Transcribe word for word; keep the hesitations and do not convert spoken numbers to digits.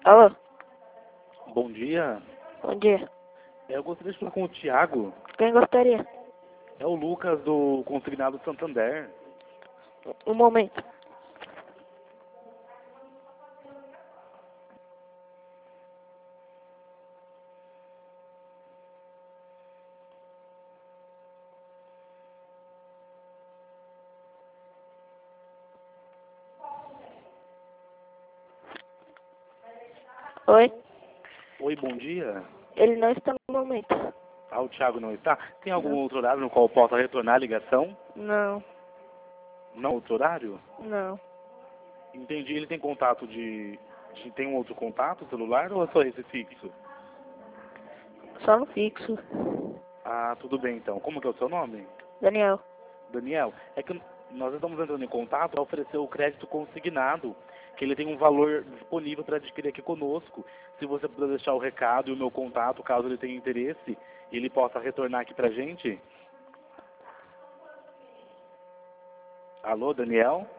Alô, Bom dia. bom dia. É, Eu gostaria de falar com o Thiago. Quem gostaria? É o Lucas do Consignado Santander. Um momento. Oi? Oi, bom dia. Ele não está no momento. Ah, o Thiago não está? Tem algum Não. outro horário no qual eu possa retornar a ligação? Não, Não outro horário? não. Entendi. Ele tem contato de... de- Tem um outro contato celular ou é só esse fixo? Só no fixo. Ah, tudo bem então. Como que é o seu nome? Daniel. Daniel, é que nós estamos entrando em contato para oferecer o crédito consignado, que ele tem um valor disponível para adquirir aqui conosco. Se você puder deixar o recado e o meu contato, caso ele tenha interesse, e ele possa retornar aqui para a gente. Alô, Daniel?